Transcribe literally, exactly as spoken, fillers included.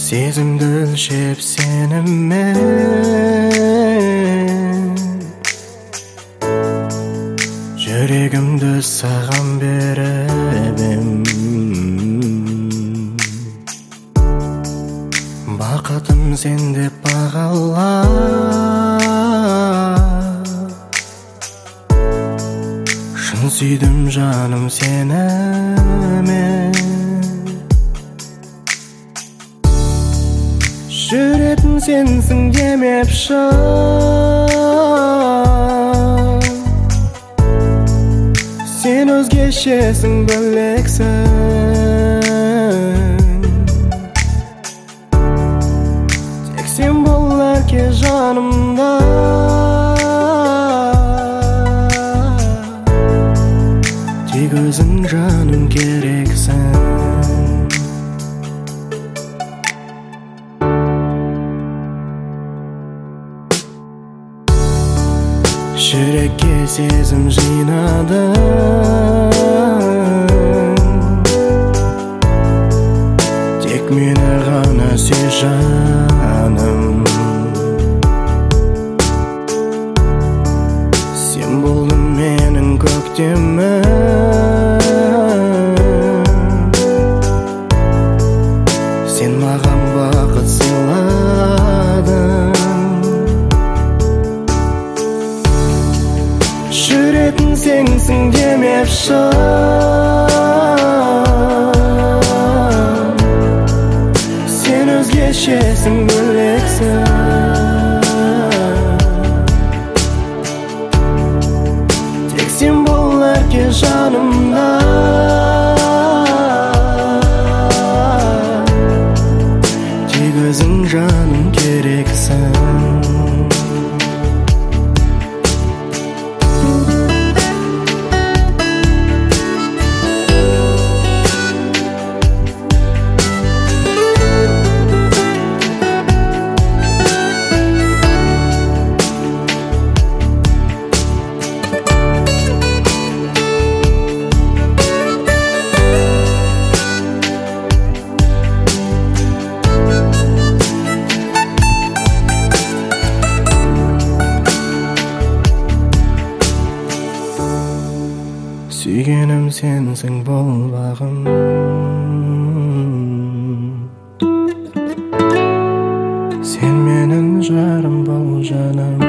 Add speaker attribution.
Speaker 1: Сезимди өлчөп сеніммен, жүрегімді саған беребім. Бақытым сен деп бағала, шын сүйдім жаным сені мен. Жүретін сенсің демепші, сен өзгешесің, бөлексің. Тек сен бол әрке жанымда, тек өзің жаным керексің. Жүрекке сезім жинадым, тек мені ғана сүй жаным. Сен болдың менің көктемім, сен маған бақыт сыйладың. Жүретін сенсің демепші, сен өзгешесің, бөлексің. Тек сен бол әрке жанымда, тек өзің жаным керексің. Сүйгенім сенсің болбағым, сен менің жарым бол жаным.